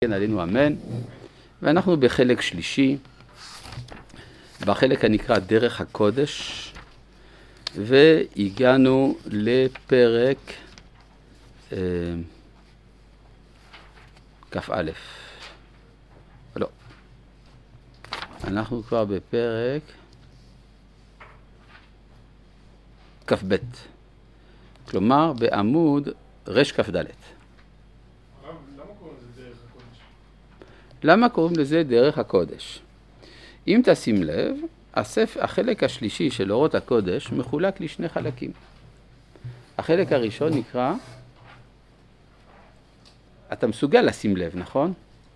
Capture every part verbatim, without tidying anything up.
כן, עלינו אמן. ואנחנו בחלק שלישי, בחלק הנקרא דרך הקודש, והגענו לפרק אה, כ"א. לא. אנחנו כבר בפרק כ"ב. כלומר, בעמוד רש כ"ד. למה קוראים לזה דרך הקודש? אם תשים לב, הספר, החלק השלישי של אורות הקודש מחולק לשני חלקים. החלק הראשון נקרא, אתה מסוגל לשים לב, נכון?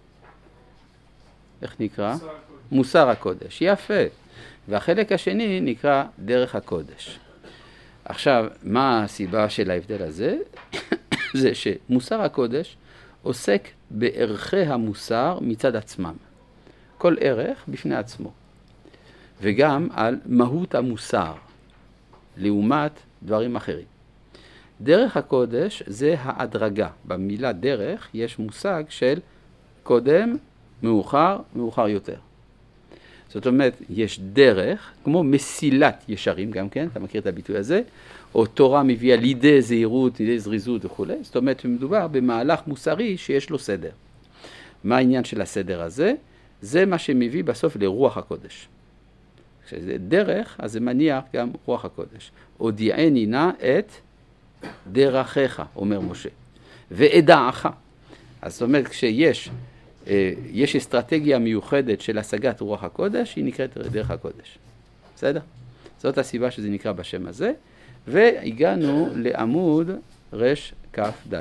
איך נקרא? מוסר הקודש. מוסר הקודש, יפה. והחלק השני נקרא דרך הקודש. עכשיו, מה הסיבה של ההבדל הזה? זה שמוסר הקודש עוסק בערכי המוסר מצד עצמם. כל ערך בפני עצמו. וגם על מהות המוסר, לעומת דברים אחרים. דרך הקודש זה ההדרגה. במילה דרך יש מושג של קודם, מאוחר, מאוחר יותר. זאת אומרת, יש דרך, כמו מסילת ישרים גם כן, אתה מכיר את הביטוי הזה, או תורה מביאה לידי זהירות, לידי זריזות וכו'. זאת אומרת, מדובר במהלך מוסרי שיש לו סדר. מה העניין של הסדר הזה? זה מה שמביא בסוף לרוח הקודש. כשזה דרך, אז זה מניח גם רוח הקודש. הודיעני נא את דרכיך, אומר משה, ואדעך. אז זאת אומרת, כשיש יש אסטרטגיה מיוחדת של השגת רוח הקודש, היא נקראת דרך הקודש. בסדר? זאת הסיבה שזה נקרא בשם הזה. והגענו לעמוד רש כ"ד.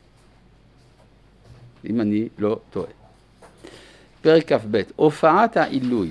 אם אני לא טועה. פרק כ"ב, הופעת העילוי.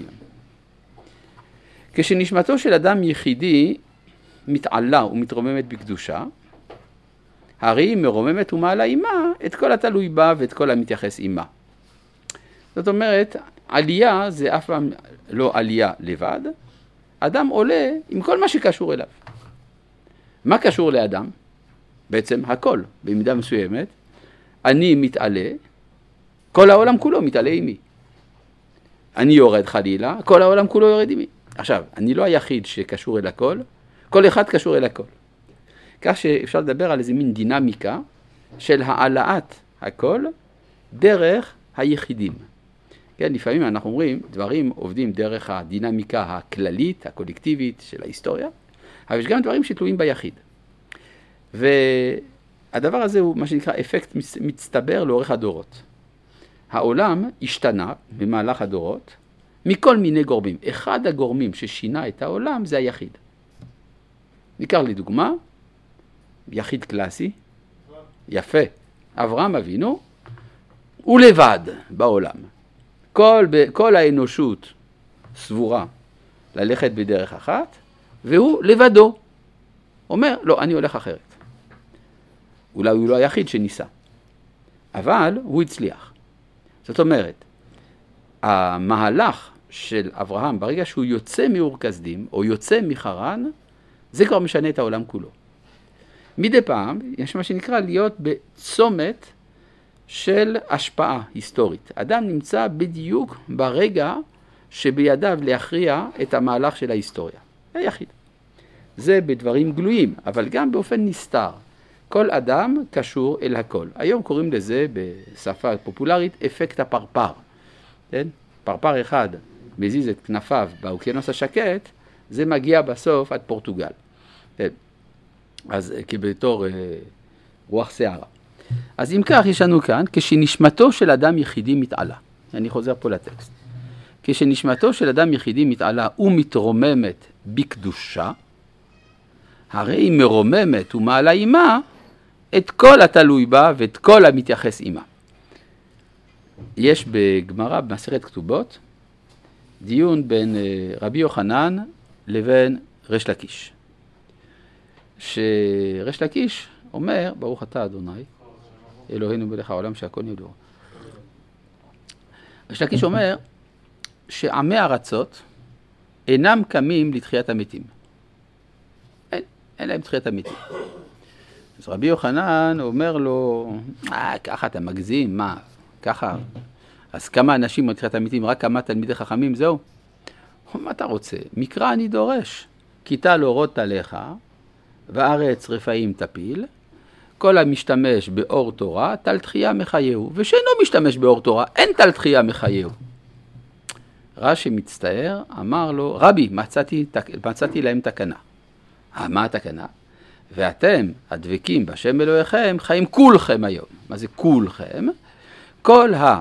כשנשמתו של אדם יחידי מתעלה ומתרוממת בקדושה, הרי היא מרוממת ומעלה עימה את כל התלוי בה ואת כל המתייחס עימה. זאת אומרת, עלייה זה אף פעם לא עלייה לבד, אדם עולה עם כל מה שקשור אליו. מה קשור לאדם? בעצם הכל, במידה מסוימת. אני מתעלה, כל העולם כולו מתעלה עימי. אני יורד חלילה, כל העולם כולו יורד עימי. עכשיו, אני לא היחיד שקשור אל הכל, כל אחד קשור אל הכל. כך שאפשר לדבר על איזה מין דינמיקה של העלאת הכל דרך היחידים. כן, לפעמים אנחנו אומרים, דברים עובדים דרך הדינמיקה הכללית, הקולקטיבית של ההיסטוריה, אבל יש גם דברים שתלויים ביחיד. והדבר הזה הוא מה שנקרא אפקט מצטבר לאורך הדורות. העולם השתנה במהלך הדורות מכל מיני גורמים. אחד הגורמים ששינה את העולם זה היחיד. ניקח לדוגמה, יחיד קלאסי, יפה, אברהם אבינו, הוא לבד בעולם. כל, כל האנושות סבורה ללכת בדרך אחת, והוא לבדו. אומר, לא, אני הולך אחרת. אולי הוא לא היחיד שניסה. אבל הוא הצליח. זאת אומרת, המהלך של אברהם, ברגע שהוא יוצא מאור כסדים, או יוצא מחרן, זה כבר משנה את העולם כולו. מדי פעם, יש מה שנקרא להיות בצומת של השפעה היסטורית. אדם נמצא בדיוק ברגע שבידיו להכריע את המהלך של ההיסטוריה. היחיד. זה בדברים גלויים, אבל גם באופן נסתר. כל אדם קשור אל הכל. היום קוראים לזה בשפה פופולרית אפקט הפרפר. כן? פרפר אחד מזיז את כנפיו באוקיינוס השקט, זה מגיע בסוף עד פורטוגל. כן? אז כבתור אה, רוח שערה. אז אם כך יש לנו כאן, כשנשמתו של אדם יחידי מתעלה. אני חוזר פה לטקסט. כשנשמתו של אדם יחידי מתעלה ומתרוממת בקדושה, הרי היא מרוממת ומעלה עימה את כל התלוי בה ואת כל המתייחס עימה. יש בגמרא במסכת כתובות דיון בין רבי יוחנן לבין ריש לקיש. שריש לקיש אומר, ברוך אתה אדוני, אלוהינו מלך העולם שהכל ידוע. ריש לקיש אומר שעמי ארצות אינם קמים לתחיית המתים. אין, אין להם תחיית המתים. אז רבי יוחנן אומר לו, אה, ככה אתה מגזים, מה? ככה. אז כמה אנשים בתחיית המתים, רק כמה תלמידי חכמים, זהו. מה אתה רוצה? מקרא אני דורש. כיתה להורות עליך, וארץ רפאים תפיל, כל המשתמש באור תורה, תל תחייה מחייהו, ושאינו משתמש באור תורה, אין תל תחייה מחייהו. רש"י מצטער, אמר לו, רבי, מצאתי, מצאתי להם תקנה. אה, מה התקנה? ואתם, הדבקים בשם אלוהיכם, חיים כולכם היום. מה זה כולכם? כל ה...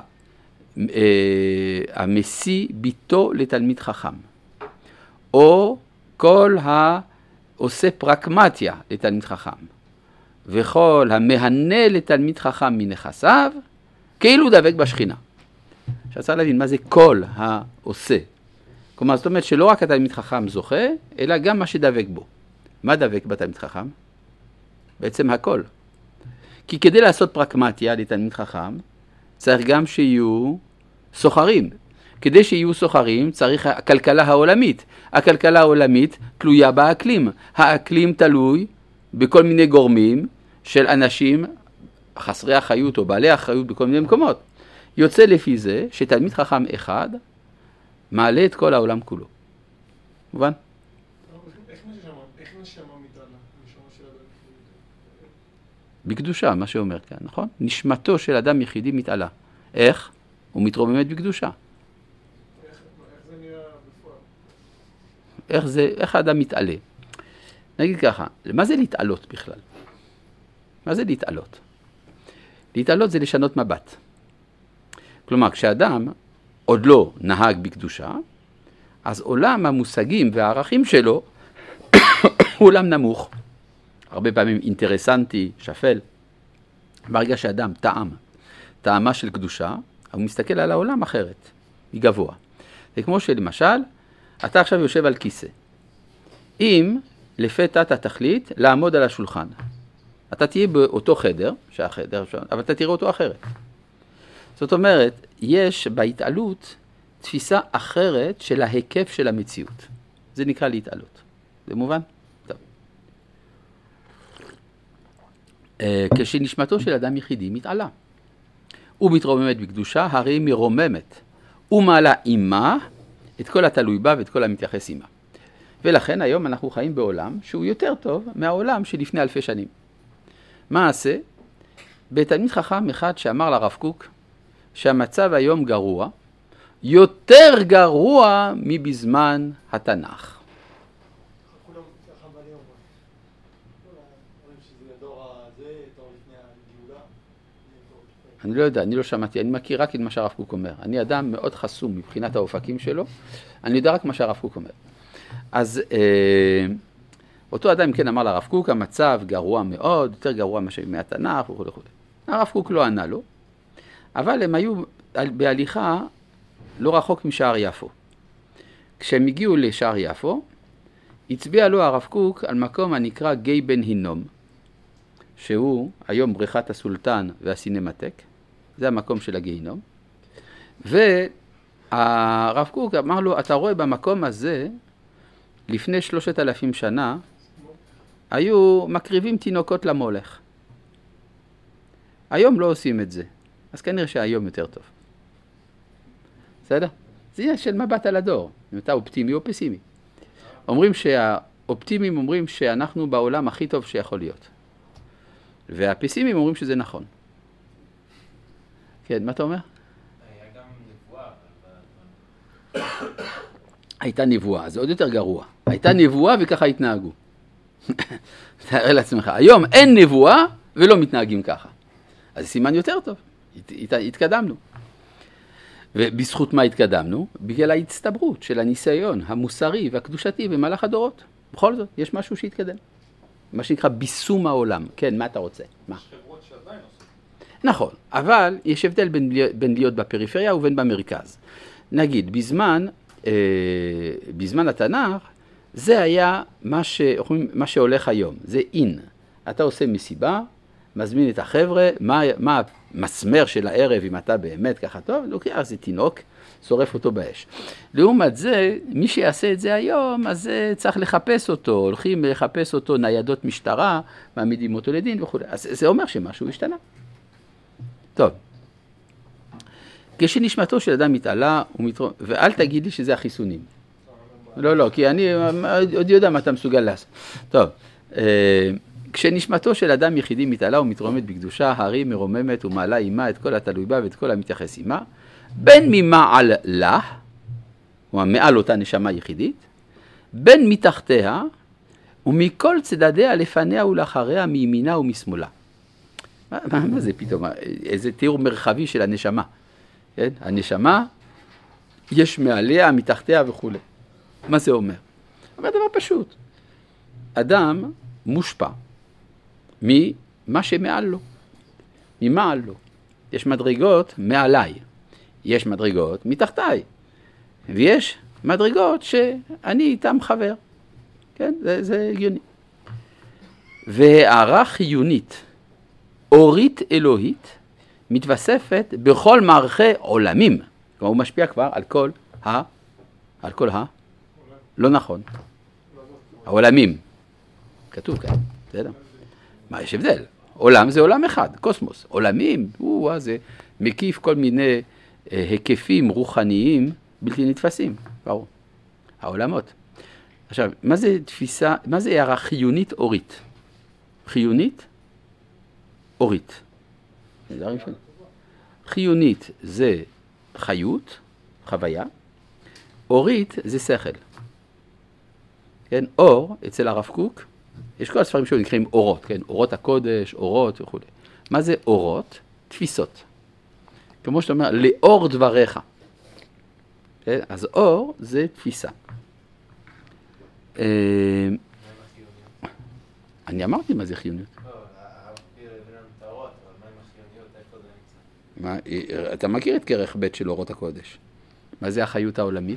המשיא ביתו לתלמיד חכם, או כל העושה פרקמטיה לתלמיד חכם, וכל המהנה לתלמיד חכם מנכסיו, כאילו דבק בשכינה. שרצה להבין מה זה כל העושה. כלומר, זאת אומרת שלא רק התלמיד חכם זוכה, אלא גם מה שדבק בו. מה דבק בתלמיד חכם? בעצם הכל. כי כדי לעשות פרקמטיה לתלמיד חכם, צריך גם שיהיו סוחרים. כדי שיהיו סוחרים צריך הכלכלה העולמית. הכלכלה העולמית תלויה באקלים. האקלים תלוי בכל מיני גורמים של אנשים חסרי אחריות או בעלי אחריות בכל מיני מקומות. יוצא לפי זה שתלמיד חכם אחד מעלה את כל העולם כולו. מובן? איך נשמה מתעלה? נשמה של אדם יחידי? בקדושה, מה שאומר כאן, נכון? נשמתו של אדם יחידי מתעלה. איך? הוא מתרוממת בקדושה. איך זה נראה בפועל? איך זה, איך האדם מתעלה? נגיד ככה, מה זה להתעלות בכלל? מה זה להתעלות? להתעלות זה לשנות מבט. כלומר, כשאדם עוד לא נהג בקדושה, אז עולם המושגים והערכים שלו הוא עולם נמוך. הרבה פעמים אינטרסנטי, שפל. ברגע שאדם טעם, טעמה של קדושה, הוא מסתכל על העולם אחרת, מגבוה. זה כמו שלמשל, אתה עכשיו יושב על כיסא. אם לפתע אתה תחליט לעמוד על השולחן, אתה תהיה באותו חדר, שהחדר, אבל אתה תראה אותו אחרת. זאת אומרת, יש בהתעלות תפיסה אחרת של ההיקף של המציאות. זה נקרא להתעלות. זה מובן? טוב. כשנשמתו של אדם יחידי מתעלה. הוא מתרוממת בקדושה, הרי היא מרוממת. הוא מעלה עימה את כל התלוי בה ואת כל המתייחס עימה. ולכן היום אנחנו חיים בעולם שהוא יותר טוב מהעולם שלפני אלפי שנים. מה עשה? בתלמיד חכם אחד שאמר לרב קוק שהמצב היום גרוע, יותר גרוע מבזמן התנ"ך. כולם ככה בני אומרים. אומרים שזה לדור הזה, דור לפני הגאולה. אני לא יודע, אני לא שמעתי, אני מכיר רק את מה שהרב קוק אומר. אני אדם מאוד חסום מבחינת האופקים שלו, אני יודע רק מה שהרב קוק אומר. אז אה, אותו אדם כן אמר לרב קוק, המצב גרוע מאוד, יותר גרוע מהתנ"ך וכו' וכו'. הרב קוק לא ענה לו, אבל הם היו בהליכה לא רחוק משער יפו. כשהם הגיעו לשער יפו, הצביע לו הרב קוק על מקום הנקרא גיא בן הינום, שהוא היום בריכת הסולטן והסינמטק, זה המקום של הגיהינום, והרב קוק אמר לו, אתה רואה במקום הזה, לפני שלושת אלפים שנה, היו מקריבים תינוקות למולך. היום לא עושים את זה, אז כנראה שהיום יותר טוב. בסדר? זה עניין של מבט על הדור, אם אתה אופטימי או פסימי. אומרים שהאופטימיים אומרים שאנחנו בעולם הכי טוב שיכול להיות. והפסימיים אומרים שזה נכון. כן, מה אתה אומר? היה גם נבואה. הייתה נבואה, זה עוד יותר גרוע. הייתה נבואה וככה התנהגו. תאר לעצמך, היום אין נבואה ולא מתנהגים ככה. אז זה סימן יותר טוב, הת, הת, התקדמנו. ובזכות מה התקדמנו? בגלל ההצטברות של הניסיון המוסרי והקדושתי במהלך הדורות. בכל זאת, יש משהו שהתקדם. מה שנקרא ביסום העולם. כן, מה אתה רוצה? מה? חברות שעדיין עושות. נכון, אבל יש הבדל בין, בין להיות בפריפריה ובין במרכז. נגיד, בזמן, אה, בזמן התנ"ך, זה היה מה, ש, מה שהולך היום, זה אין. אתה עושה מסיבה, מזמין את החבר'ה, מה, מה המסמר של הערב, אם אתה באמת ככה טוב, לוקח איזה תינוק, שורף אותו באש. לעומת זה, מי שיעשה את זה היום, אז צריך לחפש אותו, הולכים לחפש אותו ניידות משטרה, מעמידים אותו לדין וכו'. אז זה אומר שמשהו השתנה. טוב, כשנשמתו של אדם מתעלה, ומתר... ואל תגיד לי שזה החיסונים. לא, לא, כי אני עוד יודע מה אתה מסוגל לעשות. טוב, כשנשמתו של אדם יחידי מתעלה ומתרוממת בקדושה, הרי מרוממת ומעלה עימה את כל התלוי בה ואת כל המתייחס עימה, בין ממעל לה, או מעל אותה נשמה יחידית, בין מתחתיה ומכל צדדיה לפניה ולאחריה מימינה ומשמאלה. מה, מה, מה זה פתאום? איזה תיאור מרחבי של הנשמה. כן? הנשמה, יש מעליה, מתחתיה וכו'. מה זה אומר? אומר דבר פשוט. אדם מושפע ממה שמעל לו, ממעל לו. יש מדרגות מעליי, יש מדרגות מתחתיי, ויש מדרגות שאני איתם חבר. כן? זה, זה הגיוני. והערה חיונית, אורית אלוהית, מתווספת בכל מערכי עולמים. כלומר, הוא משפיע כבר על כל ה... על כל ה... לא נכון. העולמים. כתוב כאן, בסדר? מה, יש הבדל? עולם זה עולם אחד, קוסמוס. עולמים, הוא, זה מקיף כל מיני אה, היקפים רוחניים בלתי נתפסים. ברור. העולמות. עכשיו, מה זה תפיסה, מה זה הערה חיונית אורית? חיונית אורית. חיונית זה חיות, חוויה. אורית זה שכל. כן, אור, אצל הרב קוק, יש כל הספרים שהוא נקראים אורות, כן, אורות הקודש, אורות וכו'. מה זה אורות? תפיסות. כמו שאתה אומר, לאור דבריך. כן? אז אור זה תפיסה. אני אמרתי מה זה חיוניות. אתה מכיר את כרך ב' של אורות הקודש. מה זה החיות העולמית?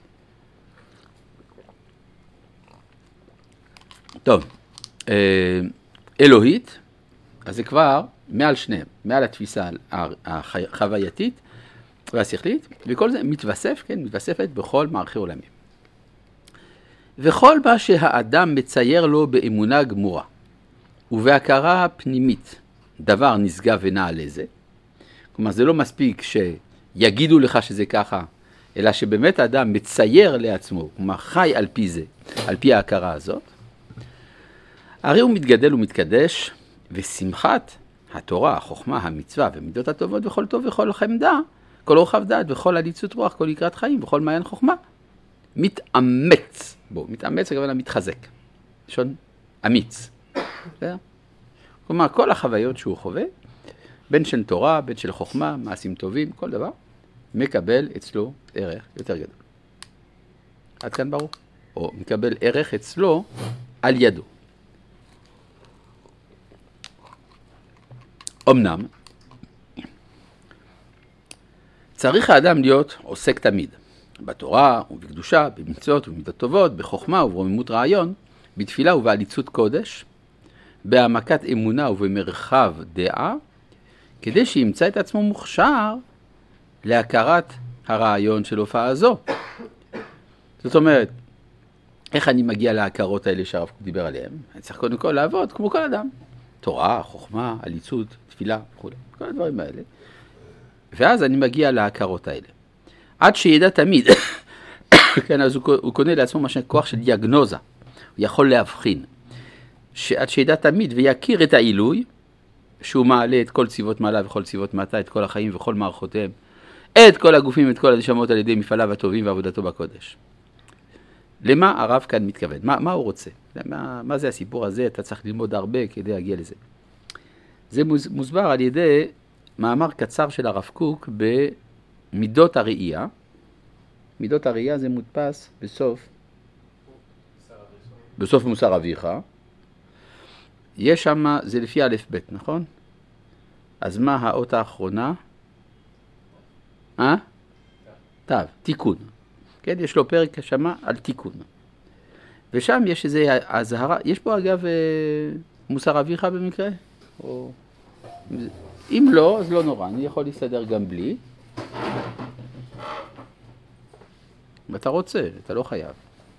טוב, אלוהית, אז זה כבר מעל שניהם, מעל התפיסה החווייתית והשכלית, וכל זה מתווסף, כן, מתווספת בכל מערכי עולמים. וכל מה שהאדם מצייר לו באמונה גמורה, ובהכרה פנימית, דבר נשגב ונעלה זה, כלומר זה לא מספיק שיגידו לך שזה ככה, אלא שבאמת האדם מצייר לעצמו, כלומר חי על פי זה, על פי ההכרה הזאת, הרי הוא מתגדל ומתקדש, ושמחת התורה, החוכמה, המצווה ומידות הטובות וכל טוב וכל חמדה, כל רוחב דעת וכל עליצות רוח, כל יקרת חיים וכל מעיין חוכמה, מתאמץ בו, מתאמץ הכוונה מתחזק, לשון אמיץ. כלומר, כל החוויות שהוא חווה, בין של תורה, בין של חוכמה, מעשים טובים, כל דבר, מקבל אצלו ערך יותר גדול. עד כאן ברור? או מקבל ערך אצלו על ידו. אמנם, צריך האדם להיות עוסק תמיד, בתורה ובקדושה, במצוות ובמידות טובות, בחוכמה וברוממות רעיון, בתפילה ובעליצות קודש, בהעמקת אמונה ובמרחב דעה, כדי שימצא את עצמו מוכשר להכרת הרעיון של הופעה זו. זאת אומרת, איך אני מגיע להכרות האלה שהרב קוק דיבר עליהם? אני צריך קודם כל לעבוד כמו כל אדם. תורה, חוכמה, עליצות, תפילה וכו'. כל הדברים האלה. ואז אני מגיע להכרות האלה. עד שידע תמיד, כן, אז הוא, הוא קונה לעצמו משהו כוח של דיאגנוזה. הוא יכול להבחין. שעד שידע תמיד ויכיר את העילוי, שהוא מעלה את כל צבאות מעלה וכל צבאות מטה, את כל החיים וכל מערכותיהם, את כל הגופים, את כל הנשמות על ידי מפעליו הטובים ועבודתו בקודש. למה הרב כאן מתכוון? מה, מה הוא רוצה? מה, מה זה הסיפור הזה? אתה צריך ללמוד הרבה כדי להגיע לזה. זה מוסבר על ידי מאמר קצר של הרב קוק במידות הראייה. מידות הראייה זה מודפס בסוף, בסוף מוסר אביך. יש שם, זה לפי א' ב', נכון? אז מה האות האחרונה? אה? תו, תיקון. כן, יש לו פרק שמה על תיקון. ושם יש איזה הזהרה, יש פה אגב מוסר אביך במקרה? או... אם לא, אז לא נורא, אני יכול להסתדר גם בלי. ואתה רוצה, אתה לא חייב.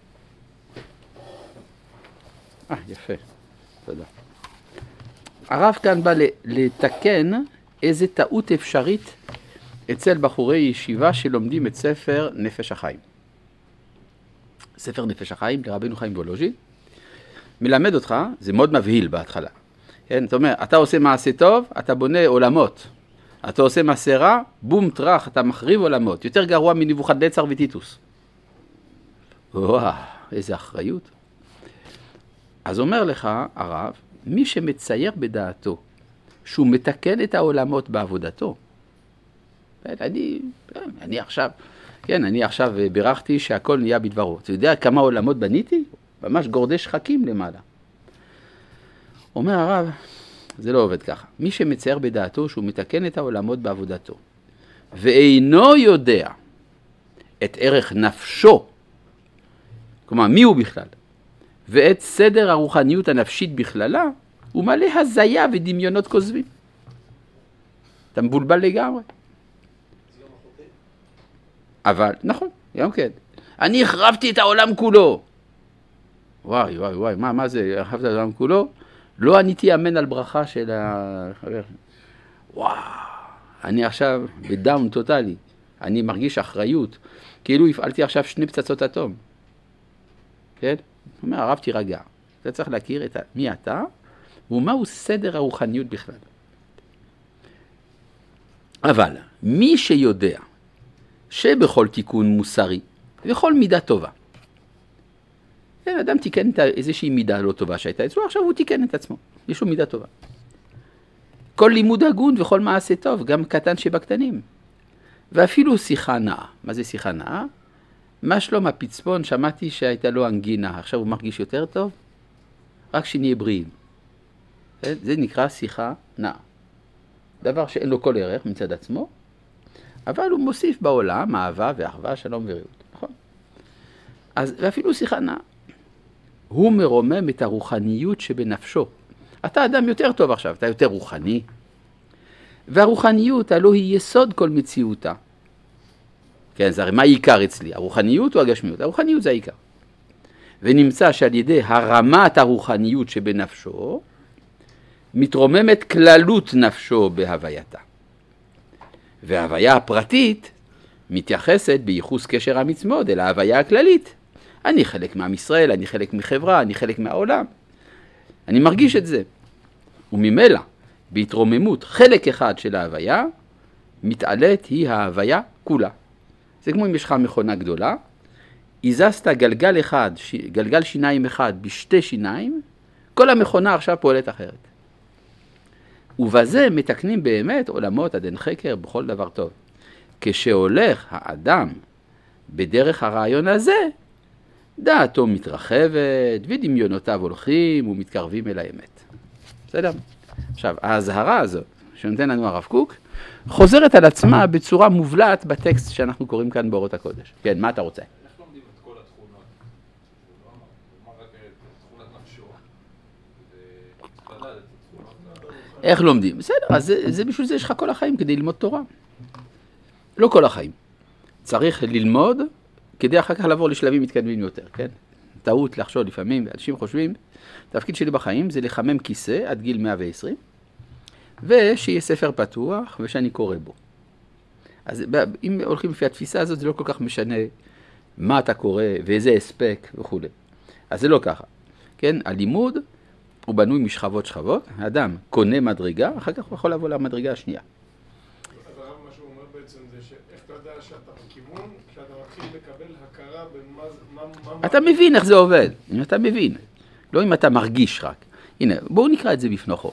אה, יפה. תודה. הרב כאן בא לתקן איזה טעות אפשרית אצל בחורי ישיבה שלומדים את ספר נפש החיים. ספר נפש החיים לרבנו חיים וולוז'ין, מלמד אותך, זה מאוד מבהיל בהתחלה. כן, זאת אומרת, אתה עושה מעשה טוב, אתה בונה עולמות. אתה עושה מעשה רע, בום טרח, אתה מחריב עולמות. יותר גרוע מנבוכדנצר וטיטוס. וואו, איזה אחריות. אז אומר לך הרב, מי שמצייר בדעתו, שהוא מתקן את העולמות בעבודתו. אני, אני עכשיו, כן, אני עכשיו בירכתי שהכל נהיה בדברו. אתה יודע כמה עולמות בניתי? ממש גורדי שחקים למעלה. אומר הרב, זה לא עובד ככה. מי שמצייר בדעתו שהוא מתקן את העולמות בעבודתו, ואינו יודע את ערך נפשו, כלומר מי הוא בכלל, ואת סדר הרוחניות הנפשית בכללה, הוא מלא הזיה ודמיונות כוזבים. אתה מבולבל לגמרי. אבל, נכון, גם כן. אני החרבתי את העולם כולו. וואי, וואי, וואי, מה, מה זה, החרבת את העולם כולו? לא עניתי אמן על ברכה של החבר. וואו, אני עכשיו בדאון טוטלי. אני מרגיש אחריות. כאילו הפעלתי עכשיו שני פצצות אטום. כן? הוא אומר, הרב תירגע. אתה צריך להכיר את מי אתה, ומהו סדר הרוחניות בכלל. אבל מי שיודע שבכל תיקון מוסרי, בכל מידה טובה, כן, אדם תיקן איזושהי מידה לא טובה שהייתה אצלו, עכשיו הוא תיקן את עצמו, יש לו מידה טובה. כל לימוד הגון וכל מעשה טוב, גם קטן שבקטנים. ואפילו שיחה נאה. מה זה שיחה נאה? מה שלום הפצפון, שמעתי שהייתה לו אנגינה, עכשיו הוא מרגיש יותר טוב? רק שנהיה בריאים. זה נקרא שיחה נאה. דבר שאין לו כל ערך מצד עצמו, אבל הוא מוסיף בעולם אהבה ואחווה, שלום ורעות. נכון? אז, ואפילו שיחה נאה. הוא מרומם את הרוחניות שבנפשו. אתה אדם יותר טוב עכשיו, אתה יותר רוחני. והרוחניות הלא היא יסוד כל מציאותה. כן, זה הרי מה העיקר אצלי? הרוחניות או הגשמיות? הרוחניות זה העיקר. ונמצא שעל ידי הרמת הרוחניות שבנפשו, מתרוממת כללות נפשו בהווייתה. וההוויה הפרטית מתייחסת בייחוס קשר המצוות אל ההוויה הכללית. אני חלק מעם ישראל, אני חלק מחברה, אני חלק מהעולם. אני מרגיש את זה. וממילא, בהתרוממות חלק אחד של ההוויה, מתעלת היא ההוויה כולה. זה כמו אם יש לך מכונה גדולה, הזזת גלגל אחד, גלגל שיניים אחד בשתי שיניים, כל המכונה עכשיו פועלת אחרת. ובזה מתקנים באמת עולמות עד אין חקר בכל דבר טוב. כשהולך האדם בדרך הרעיון הזה, דעתו מתרחבת ודמיונותיו הולכים ומתקרבים אל האמת. בסדר? עכשיו, ההזהרה הזאת שנותן לנו הרב קוק, חוזרת על עצמה בצורה מובלעת בטקסט שאנחנו קוראים כאן באורות הקודש. כן, מה אתה רוצה? איך לומדים את כל התכונות? מה רק תכונת נפשו? וצריך לדעת את התכונות. איך לומדים? בסדר, אז זה, זה בשביל זה יש לך כל החיים כדי ללמוד תורה. לא כל החיים. צריך ללמוד כדי אחר כך לעבור לשלבים מתקדמים יותר, כן? טעות לחשוב לפעמים, אנשים חושבים, התפקיד שלי בחיים זה לחמם כיסא עד גיל מאה ועשרים, ושיהיה ספר פתוח ושאני קורא בו. אז אם הולכים לפי התפיסה הזאת, זה לא כל כך משנה מה אתה קורא ואיזה הספק וכו'. אז זה לא ככה. כן, הלימוד הוא בנוי משכבות שכבות, האדם קונה מדרגה, אחר כך הוא יכול לבוא למדרגה השנייה. אבל מה שהוא אומר בעצם זה שאיך אתה יודע שאתה בכיוון, כשאתה מתחיל לקבל הכרה במה... אתה מבין איך זה עובד, אם אתה מבין. לא אם אתה מרגיש רק. הנה, בואו נקרא את זה בפנוכו.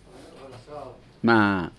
מה?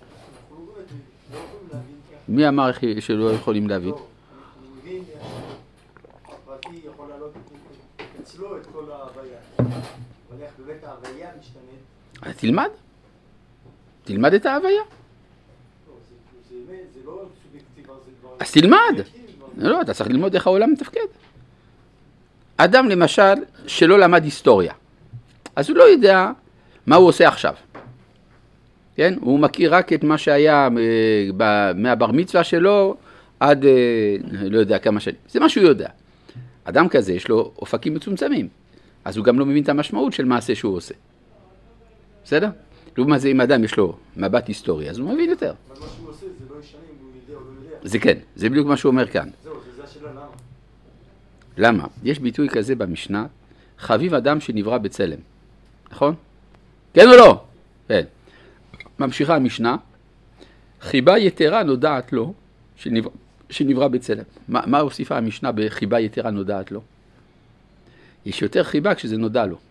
מי אמר שלא יכולים להבין? אני מבין, הפרטי יכול לעלות אצלו את כל ההוויה. אבל איך באמת ההוויה משתנית? אז תלמד. תלמד את ההוויה. זה לא סובייקטיבה, זה כבר... אז תלמד. לא, אתה צריך ללמוד איך העולם מתפקד. אדם למשל שלא למד היסטוריה, אז הוא לא יודע מה הוא עושה עכשיו. כן? הוא מכיר רק את מה שהיה מהבר מצווה שלו עד לא יודע כמה שנים. זה מה שהוא יודע. אדם כזה יש לו אופקים מצומצמים, אז הוא גם לא מבין את המשמעות של מעשה שהוא עושה. בסדר? לעומת זה אם אדם יש לו מבט היסטורי, אז הוא מבין יותר. אבל מה שהוא עושה זה לא ישנה אם הוא יודע או לא יודע. זה כן, זה בדיוק מה שהוא אומר כאן. זהו, זה השאלה למה. למה? יש ביטוי כזה במשנה, חביב אדם שנברא בצלם. נכון? כן או לא? כן. ממשיכה המשנה, חיבה יתרה נודעת לו שנברא, שנברא בצלם. מה, מה הוסיפה המשנה בחיבה יתרה נודעת לו? יש יותר חיבה כשזה נודע לו.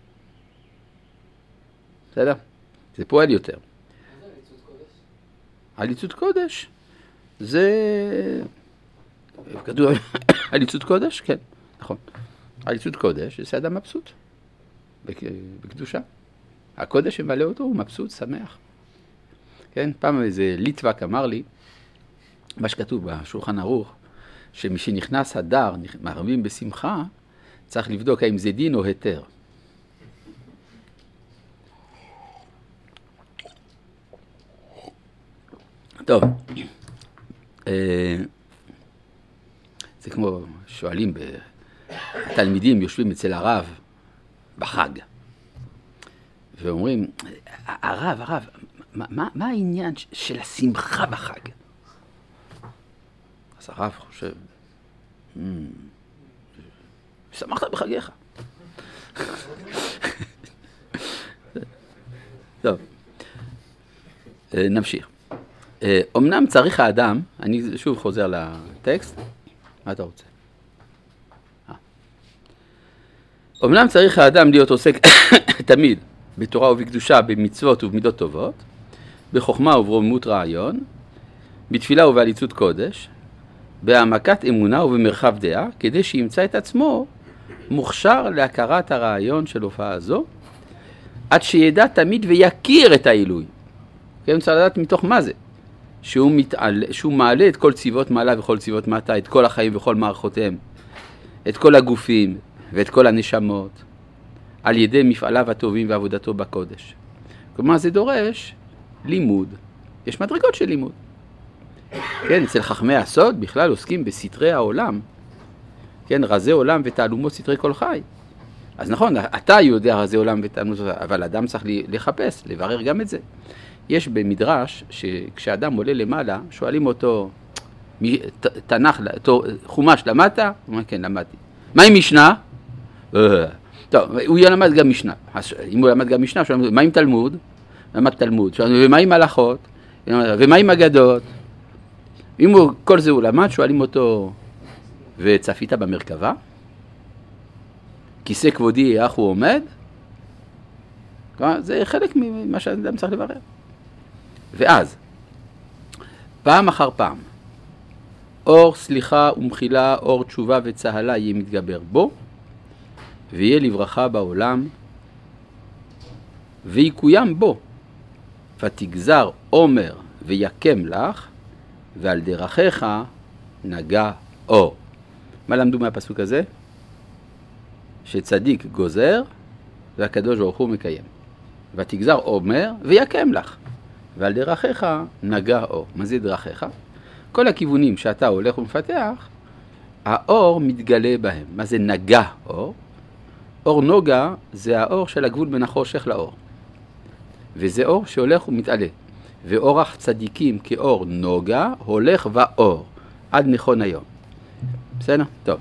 בסדר? זה פועל יותר. מה זה עליצות קודש? עליצות קודש זה... כתוב עליצות קודש? כן, נכון. עליצות קודש זה אדם מבסוט בקדושה. הקודש שמלא אותו הוא מבסוט, שמח. כן, פעם איזה ליטבק אמר לי, מה שכתוב בשולחן ערוך, שמשנכנס הדר, מערבים בשמחה, צריך לבדוק האם זה דין או היתר. טוב, זה כמו שואלים, התלמידים יושבים אצל הרב בחג, ואומרים, הרב, הרב, מה, מה העניין של השמחה בחג? אז הרב חושב, שמחת בחגיך. טוב, נמשיך. אמנם צריך האדם, אני שוב חוזר לטקסט, מה אתה רוצה? אמנם צריך האדם להיות עוסק תמיד בתורה ובקדושה, במצוות ובמידות טובות, בחוכמה וברוממות רעיון, בתפילה ובעליצות קודש, בהעמקת אמונה ובמרחב דעה, כדי שימצא את עצמו מוכשר להכרת הרעיון של הופעה זו, עד שידע תמיד ויכיר את העילוי. כן, צריך לדעת מתוך מה זה? שהוא, מתעלה, שהוא מעלה את כל צבאות מעלה וכל צבאות מטה, את כל החיים וכל מערכותיהם, את כל הגופים ואת כל הנשמות, על ידי מפעליו הטובים ועבודתו בקודש. כלומר, זה דורש לימוד. יש מדרגות של לימוד. כן, אצל חכמי הסוד בכלל עוסקים בסתרי העולם. כן, רזי עולם ותעלומות סתרי כל חי. אז נכון, אתה יודע רזי עולם ותעלומות, אבל אדם צריך לחפש, לברר גם את זה. יש במדרש שכשאדם עולה למעלה, שואלים אותו, תנ"ך, חומש למדת? הוא אומר, כן, למדתי. מה עם משנה? טוב, הוא ילמד גם משנה. אם הוא למד גם משנה, שואלים, מה עם תלמוד? למד תלמוד. שואלים, ומה עם הלכות? ומה עם אגדות? אם הוא, כל זה הוא למד, שואלים אותו, וצפית במרכבה? כיסא כבודי, איך הוא עומד? זה חלק ממה שאדם צריך לברר. ואז, פעם אחר פעם, אור סליחה ומחילה, אור תשובה וצהלה יהיה מתגבר בו, ויהיה לברכה בעולם, ויקוים בו, ותגזר עומר ויקם לך, ועל דרכיך נגע אור. מה למדו מהפסוק הזה? שצדיק גוזר, והקדוש ברוך הוא מקיים. ותגזר עומר ויקם לך, ועל דרכיך נגע אור. מה זה דרכיך? כל הכיוונים שאתה הולך ומפתח, האור מתגלה בהם. מה זה נגע אור? אור נוגה זה האור של הגבול בין החושך לאור. וזה אור שהולך ומתעלה. ואורח צדיקים כאור נוגה הולך ואור. עד נכון היום. בסדר? טוב.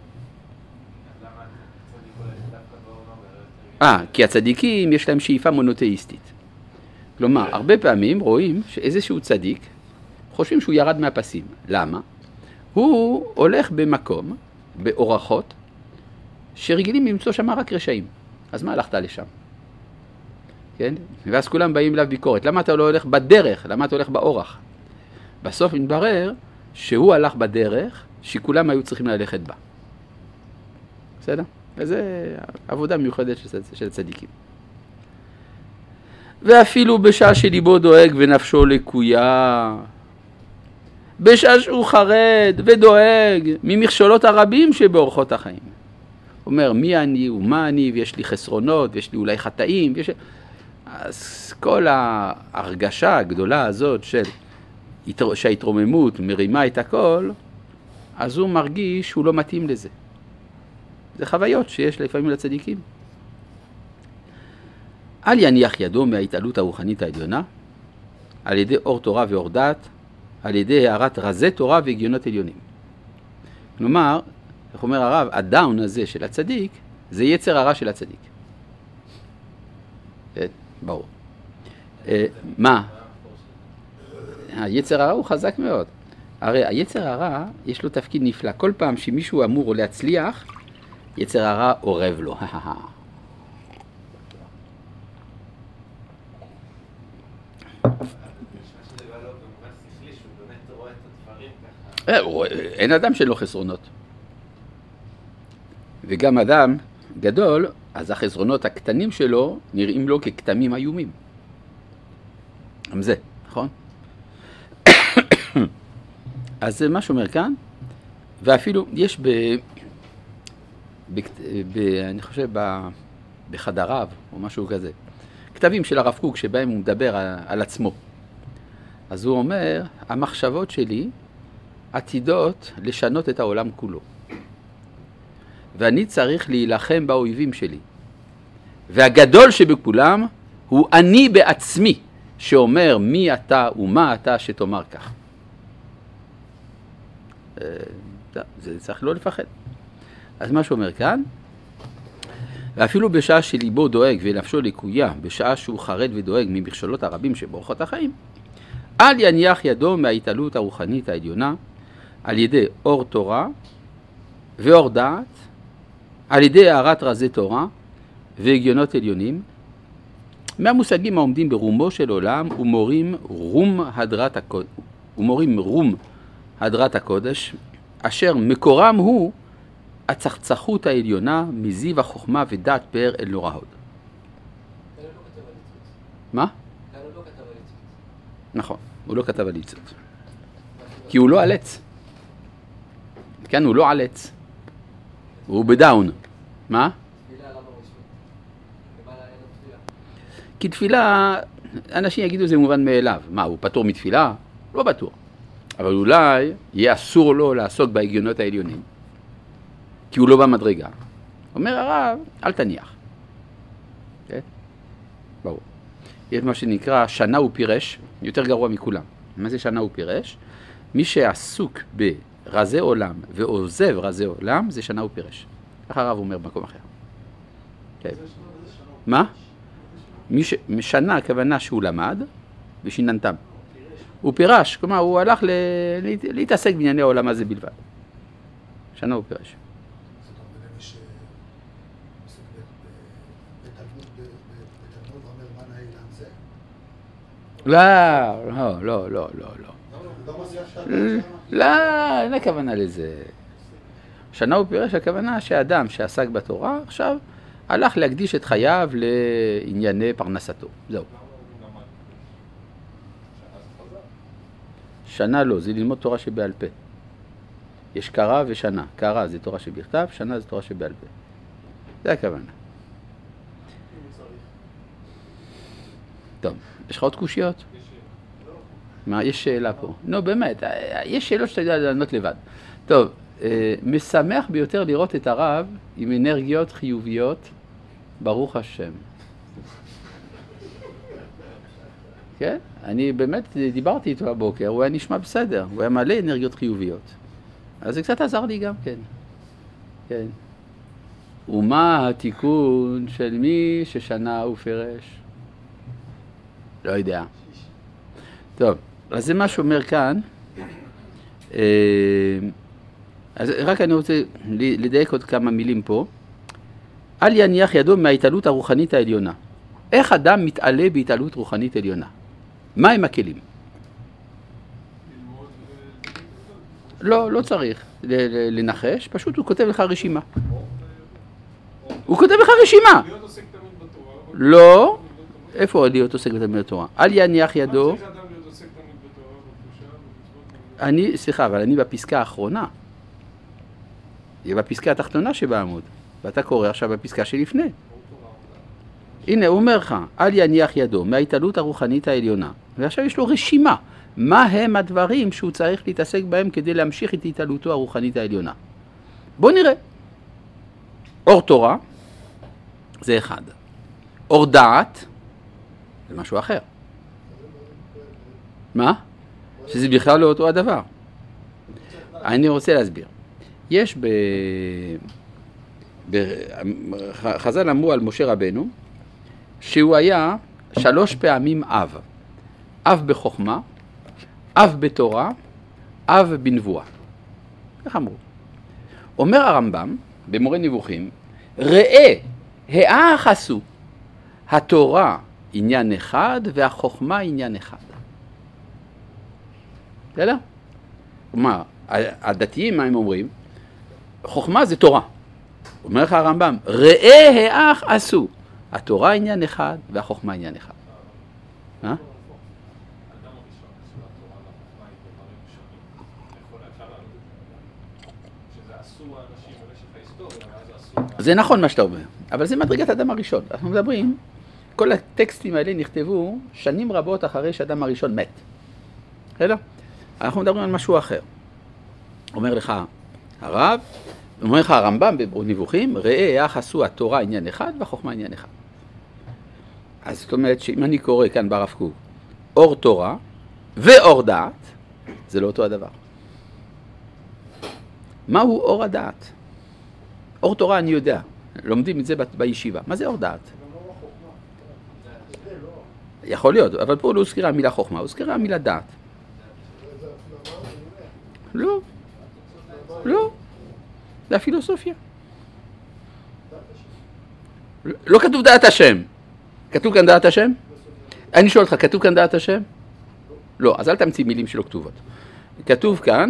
אה, כי הצדיקים יש להם שאיפה מונותאיסטית. כלומר, הרבה פעמים רואים שאיזשהו צדיק חושבים שהוא ירד מהפסים. למה? הוא הולך במקום, באורחות, שרגילים למצוא שם רק רשעים. אז מה הלכת לשם? כן? ואז כולם באים אליו ביקורת. למה אתה לא הולך בדרך? למה אתה הולך באורח? בסוף מתברר שהוא הלך בדרך שכולם היו צריכים ללכת בה. בסדר? וזה עבודה מיוחדת של הצדיקים. ואפילו בשעה שליבו דואג ונפשו לקויה, בשעה שהוא חרד ודואג ממכשולות הרבים שבאורחות החיים. הוא אומר, מי אני ומה אני, ויש לי חסרונות, ויש לי אולי חטאים, ויש... אז כל ההרגשה הגדולה הזאת של שההתרוממות מרימה את הכל, אז הוא מרגיש שהוא לא מתאים לזה. זה חוויות שיש לפעמים לצדיקים. אל יניח ידו מההתעלות הרוחנית העליונה, על ידי אור תורה ואור דעת, על ידי הערת רזי תורה והגיונות עליונים. כלומר, איך אומר הרב, הדאון הזה של הצדיק, זה יצר הרע של הצדיק. ברור. מה? היצר הרע הוא חזק מאוד. הרי היצר הרע יש לו תפקיד נפלא. כל פעם שמישהו אמור להצליח, יצר הרע עורב לו. אין אדם שלא חסרונות. וגם אדם גדול, אז החסרונות הקטנים שלו נראים לו ככתמים איומים. גם זה, נכון? אז זה מה שאומר כאן, ואפילו יש ב... ב... ב... אני חושב ב... בחדריו, או משהו כזה, כתבים של הרב קוק שבהם הוא מדבר על, על עצמו. אז הוא אומר, המחשבות שלי עתידות לשנות את העולם כולו. ואני צריך להילחם באויבים שלי. והגדול שבכולם הוא אני בעצמי, שאומר מי אתה ומה אתה שתאמר כך. זה צריך לא לפחד. אז מה שאומר כאן, ואפילו בשעה שליבו דואג ונפשו לקויה, בשעה שהוא חרד ודואג ממכשולות הרבים שבאורחות החיים, אל יניח ידו מההתעלות הרוחנית העליונה, על ידי אור תורה ואור דעת, על ידי הערת רזי תורה והגיונות עליונים, מהמושגים העומדים ברומו של עולם ומורים רום הדרת הקודש, ומורים רום הדרת הקודש, אשר מקורם הוא הצחצחות העליונה מזיו החוכמה ודעת פאר אל נורא הוד. מה? נכון, הוא לא כתב על עיצות. כי הוא לא על עץ. כן, הוא לא על עץ. הוא בדאון. מה? כי תפילה, אנשים יגידו זה מובן מאליו. מה, הוא פטור מתפילה? לא פטור. אבל אולי יהיה אסור לו לעסוק בהגיונות העליונים. כי הוא לא במדרגה. אומר הרב, אל תניח. כן? ברור. יש מה שנקרא שנה ופירש, יותר גרוע מכולם. מה זה שנה ופירש? מי שעסוק ברזי עולם ועוזב רזי עולם, זה שנה ופירש. איך הרב אומר במקום אחר. כן. מה? מי ש... שנה הכוונה שהוא למד ושיננתם. הוא פירש, כלומר הוא הלך ל... להתעסק בענייני העולם הזה בלבד. שנה ופירש. לא, לא, לא, לא, לא, לא. לא, אין הכוונה לזה. שנה ופירש הכוונה שהאדם שעסק בתורה עכשיו הלך להקדיש את חייו לענייני פרנסתו. זהו. שנה לא, זה ללמוד תורה שבעל פה. יש קרא ושנה. קרא זה תורה שבכתב, שנה זה תורה שבעל פה. זה הכוונה. טוב, יש לך עוד קושיות? מה, יש שאלה פה. נו, באמת, יש שאלות שאתה יודע לענות לבד. טוב, משמח ביותר לראות את הרב עם אנרגיות חיוביות, ברוך השם. כן? אני באמת דיברתי איתו הבוקר, הוא היה נשמע בסדר, הוא היה מלא אנרגיות חיוביות. אז זה קצת עזר לי גם כן. כן. ומה התיקון של מי ששנה ופירש? לא יודע. טוב, אז זה מה שאומר כאן. אז רק אני רוצה לדייק עוד כמה מילים פה. אל יניח ידו מההתעלות הרוחנית העליונה. איך אדם מתעלה בהתעלות רוחנית עליונה? מה הם הכלים? לא, לא צריך לנחש, פשוט הוא כותב לך רשימה. הוא כותב לך רשימה. להיות עוסק תמיד בתורה. לא. איפה להיות עוסק תמיד בתורה? אל יניח ידו. מה צריך אדם להיות עוסק תמיד בתורה? אני, סליחה, אבל אני בפסקה האחרונה. היא בפסקה התחתונה שבעמוד. ואתה קורא עכשיו בפסקה שלפני. הנה, הוא אומר לך, אל יניח ידו מההתעלות הרוחנית העליונה. ועכשיו יש לו רשימה. מה הם הדברים שהוא צריך להתעסק בהם כדי להמשיך את התעלותו הרוחנית העליונה? בוא נראה. אור תורה, זה אחד. אור דעת, זה משהו אחר. מה? שזה בכלל לא אותו הדבר. אני רוצה להסביר. יש ב... ב... חז"ל אמרו על משה רבנו, שהוא היה שלוש פעמים אב. אב בחוכמה, אב בתורה, אב בנבואה. איך אמרו? אומר הרמב"ם, במורה נבוכים, ראה, האח עשו, התורה עניין אחד והחוכמה עניין אחד. בסדר? כלומר, הדתיים, מה הם אומרים? חוכמה זה תורה. אומר לך הרמב"ם, ראה האח עשו, התורה עניין אחד והחוכמה עניין אחד. אה? זה נכון מה שאתה אומר, אבל זה מדרגת אדם הראשון. אנחנו מדברים, כל הטקסטים האלה נכתבו שנים רבות אחרי שאדם הראשון מת. בסדר? אנחנו מדברים על משהו אחר. אומר לך הרב, אומר לך הרמב"ם בנבוכים, ראה האח עשו, התורה עניין אחד והחוכמה עניין אחד. אז זאת אומרת שאם אני קורא כאן ברב קוק, אור תורה ואור דעת, זה לא אותו הדבר. מהו אור הדעת? אור תורה אני יודע, לומדים את זה בישיבה. מה זה אור דעת? יכול להיות, אבל פה לא הוזכרה המילה חוכמה, הוזכרה המילה דעת. לא, לא, זה הפילוסופיה. לא כתוב דעת השם. כתוב כאן דעת השם? אני שואל אותך, כתוב כאן דעת השם? לא, אז אל תמציא מילים שלא כתובות. כתוב כאן,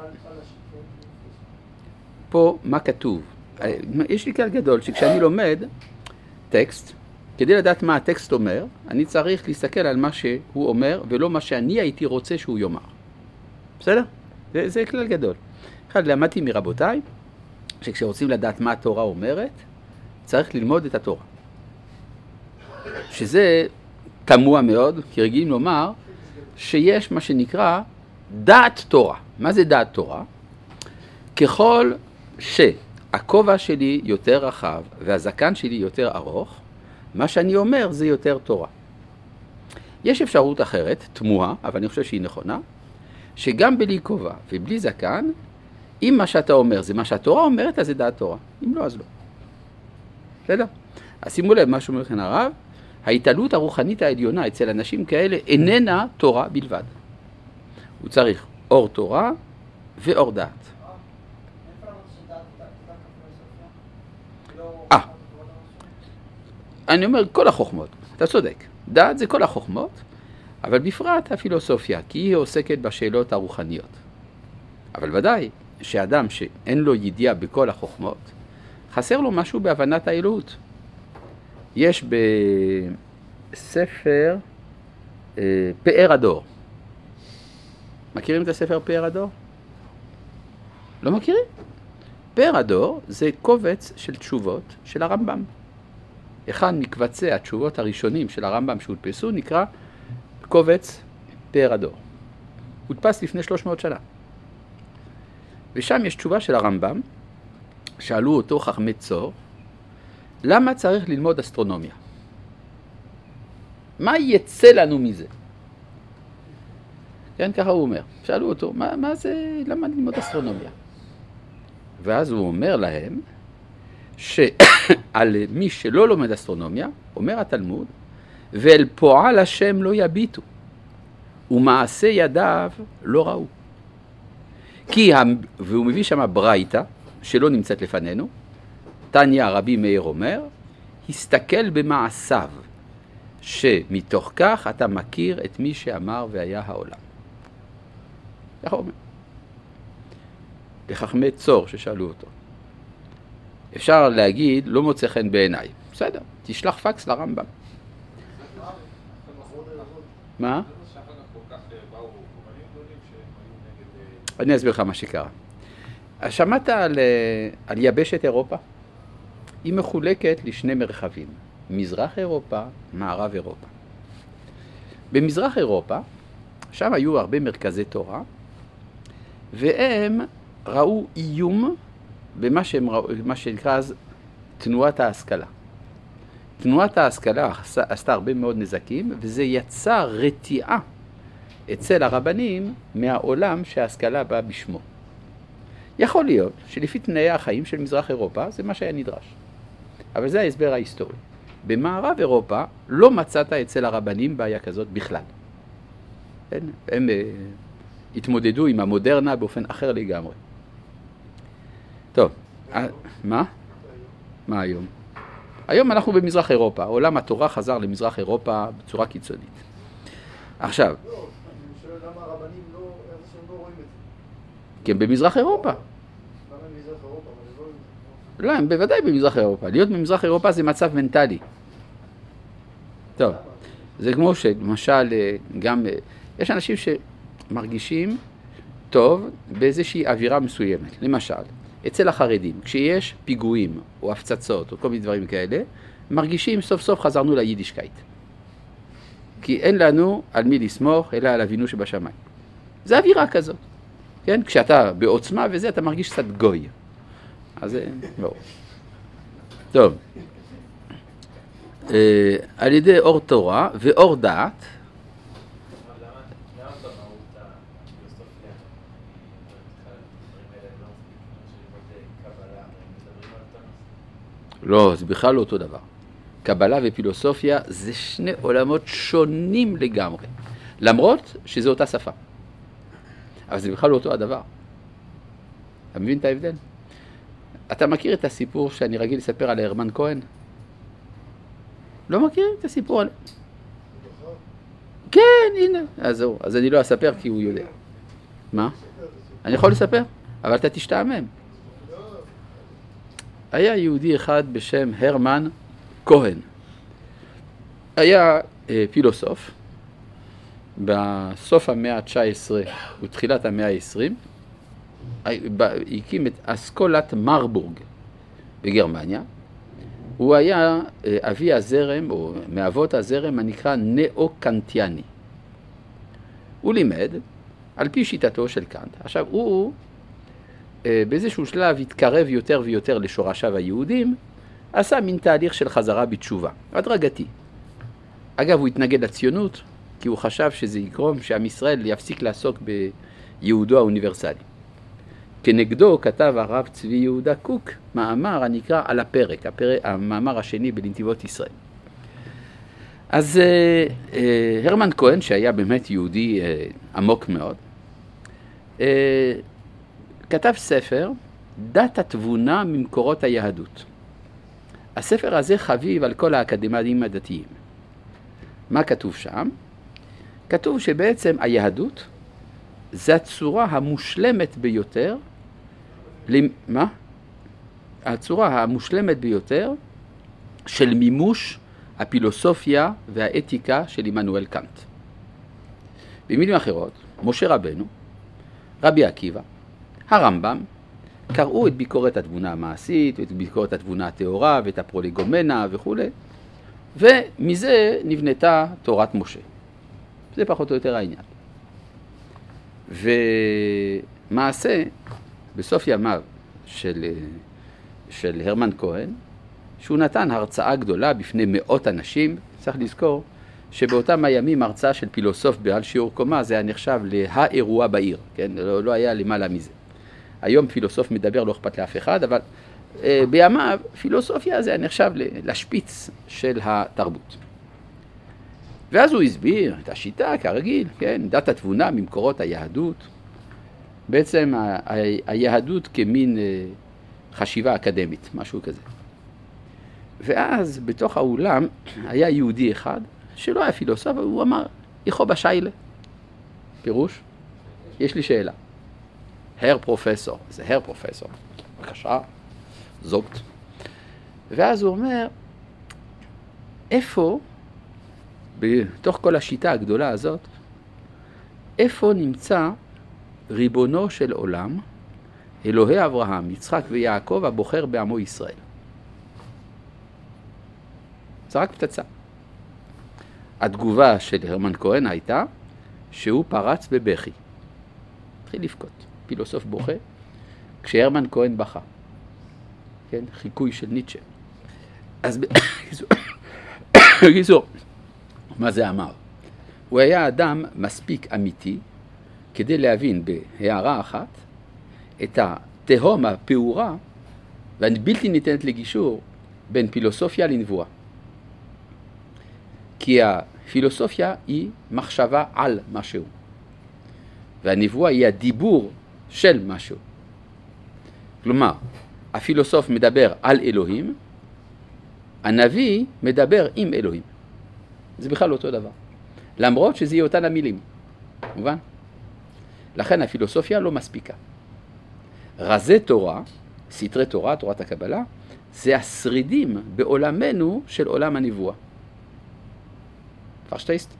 פה מה כתוב? יש לי כלל גדול שכשאני לומד טקסט, כדי לדעת מה הטקסט אומר, אני צריך להסתכל על מה שהוא אומר ולא מה שאני הייתי רוצה שהוא יאמר. בסדר? זה, זה כלל גדול. אחד, למדתי מרבותיי, שכשרוצים לדעת מה התורה אומרת, צריך ללמוד את התורה. שזה תמוה מאוד, כי רגילים לומר שיש מה שנקרא דעת תורה. מה זה דעת תורה? ככל שהכובע שלי יותר רחב והזקן שלי יותר ארוך, מה שאני אומר זה יותר תורה. יש אפשרות אחרת, תמוה, אבל אני חושב שהיא נכונה, שגם בלי כובע ובלי זקן, אם מה שאתה אומר זה מה שהתורה אומרת, אז זה דעת תורה. אם לא, אז לא. בסדר? אז שימו לב מה שאומר כאן הרב, ההתעלות הרוחנית העליונה אצל אנשים כאלה איננה תורה בלבד. הוא צריך אור תורה ואור דעת. אה, אני אומר כל החוכמות, אתה צודק. דעת זה כל החוכמות, אבל בפרט הפילוסופיה, כי היא עוסקת בשאלות הרוחניות. אבל ודאי שאדם שאין לו ידיעה בכל החוכמות, חסר לו משהו בהבנת האלוהות. יש בספר אה, פאר הדור. מכירים את הספר פאר הדור? לא מכירים? פאר הדור זה קובץ של תשובות של הרמב"ם. אחד מקבצי התשובות הראשונים של הרמב"ם שהודפסו נקרא קובץ פאר הדור. הודפס לפני שלוש מאות שנה. ושם יש תשובה של הרמב"ם, שאלו אותו חכמי צור, למה צריך ללמוד אסטרונומיה? מה יצא לנו מזה? כן, ככה הוא אומר. שאלו אותו, מה, מה זה, למה ללמוד אסטרונומיה? ואז הוא אומר להם, שעל מי שלא לומד אסטרונומיה, אומר התלמוד, ואל פועל השם לא יביטו, ומעשה ידיו לא ראו. כי, והוא מביא שם ברייתא, שלא נמצאת לפנינו, תניא רבי מאיר אומר, הסתכל במעשיו, שמתוך כך אתה מכיר את מי שאמר והיה העולם. איך הוא אומר? לחכמי צור ששאלו אותו. אפשר להגיד, לא מוצא חן בעיניי. בסדר, תשלח פקס לרמב"ם. מה? אני אסביר לך מה שקרה. שמעת על, על יבשת אירופה? היא מחולקת לשני מרחבים, מזרח אירופה, מערב אירופה. במזרח אירופה, שם היו הרבה מרכזי תורה, והם ראו איום במה שהם ראו, מה שנקרא אז תנועת ההשכלה. תנועת ההשכלה עשתה הרבה מאוד נזקים, וזה יצר רתיעה אצל הרבנים מהעולם שההשכלה באה בשמו. יכול להיות שלפי תנאי החיים של מזרח אירופה זה מה שהיה נדרש. אבל זה ההסבר ההיסטורי. במערב אירופה לא מצאת אצל הרבנים בעיה כזאת בכלל. הם, הם uh, התמודדו עם המודרנה באופן אחר לגמרי. טוב, uh, מה? מה היום? היום אנחנו במזרח אירופה. עולם התורה חזר למזרח אירופה בצורה קיצונית. עכשיו. לא, אני שואל למה הרבנים לא, איך שהם לא רואים את זה? כי הם במזרח אירופה. למה הם במזרח אירופה? אבל הם לא רואים את זה. לא, הם בוודאי במזרח אירופה. להיות במזרח אירופה זה מצב מנטלי. טוב, זה כמו שלמשל גם, יש אנשים שמרגישים טוב באיזושהי אווירה מסוימת. למשל, אצל החרדים, כשיש פיגועים או הפצצות או כל מיני דברים כאלה, מרגישים סוף סוף חזרנו ליידישקייט. כי אין לנו על מי לסמוך, אלא על אבינו שבשמיים. זה אווירה כזאת. כן? כשאתה בעוצמה וזה, אתה מרגיש קצת גוי. אז זה לא. טוב. על ידי אור תורה ואור דעת. למה במהות הפילוסופיה קבלה, מדברים על תנ"ך? לא, זה בכלל לא אותו דבר. קבלה ופילוסופיה זה שני עולמות שונים לגמרי. למרות שזו אותה שפה. אבל זה בכלל לא אותו הדבר. אתה מבין את ההבדל? אתה מכיר את הסיפור שאני רגיל לספר על הרמן כהן? לא מכירים את הסיפור על... כן, הנה. אז זהו, אז אני לא אספר כי הוא יודע. מה? אני יכול לספר, אבל אתה תשתעמם. היה יהודי אחד בשם הרמן כהן. היה אה, פילוסוף, בסוף המאה ה-תשע עשרה ותחילת המאה ה-עשרים, הקים את אסכולת מרבורג בגרמניה. הוא היה אבי הזרם, או מאבות הזרם הנקרא נאו-קנטיאני. הוא לימד על פי שיטתו של קאנט. עכשיו, הוא באיזשהו שלב התקרב יותר ויותר לשורשיו היהודים, עשה מין תהליך של חזרה בתשובה, הדרגתי. אגב, הוא התנגד לציונות, כי הוא חשב שזה יקרום שעם ישראל יפסיק לעסוק ביהודו האוניברסלי. כנגדו כתב הרב צבי יהודה קוק מאמר הנקרא על הפרק, הפרק המאמר השני בנתיבות ישראל. אז אה, אה, הרמן כהן, שהיה באמת יהודי אה, עמוק מאוד, אה, כתב ספר, דת התבונה ממקורות היהדות. הספר הזה חביב על כל האקדמאים הדתיים. מה כתוב שם? כתוב שבעצם היהדות זה הצורה המושלמת ביותר, מה? הצורה המושלמת ביותר של מימוש הפילוסופיה והאתיקה של עמנואל קאנט. במילים אחרות, משה רבנו, רבי עקיבא, הרמב"ם, קראו את ביקורת התבונה המעשית, ואת ביקורת התבונה התאורה, ואת הפרוליגומנה וכו'. ומזה נבנתה תורת משה. זה פחות או יותר העניין. ומעשה, בסוף ימיו של, של הרמן כהן, שהוא נתן הרצאה גדולה בפני מאות אנשים, צריך לזכור שבאותם הימים הרצאה של פילוסוף בעל שיעור קומה, זה היה נחשב להאירוע בעיר, כן? לא, לא היה למעלה מזה. היום פילוסוף מדבר, לא אכפת לאף אחד, אבל אה, בימיו פילוסופיה זה היה נחשב לשפיץ של התרבות. ואז הוא הסביר את השיטה כרגיל, כן? דת התבונה ממקורות היהדות. בעצם ה- ה- היהדות כמין אה, חשיבה אקדמית, משהו כזה. ואז בתוך האולם היה יהודי אחד שלא היה פילוסוף, הוא אמר, איכו בשיילה. פירוש? יש לי שאלה. הר פרופסור, זה הר פרופסור, בבקשה, זוגת. ואז הוא אומר, איפה, בתוך כל השיטה הגדולה הזאת, איפה נמצא ריבונו של עולם, אלוהי אברהם, יצחק ויעקב, הבוחר בעמו ישראל? זה רק פצצה. התגובה של הרמן כהן הייתה שהוא פרץ בבכי. התחיל לבכות. פילוסוף בוכה, כשהרמן כהן בכה. כן? חיקוי של ניטשה. אז בקיצור, מה זה אמר? הוא היה אדם מספיק אמיתי כדי להבין בהערה אחת את התהום הפעורה והבלתי ניתנת לגישור בין פילוסופיה לנבואה. כי הפילוסופיה היא מחשבה על משהו, והנבואה היא הדיבור של משהו. כלומר, הפילוסוף מדבר על אלוהים, הנביא מדבר עם אלוהים. זה בכלל אותו דבר. למרות שזה יהיה אותן המילים. מובן? לכן הפילוסופיה לא מספיקה. רזי תורה, סתרי תורה, תורת הקבלה, זה השרידים בעולמנו של עולם הנבואה. פרשטייסט?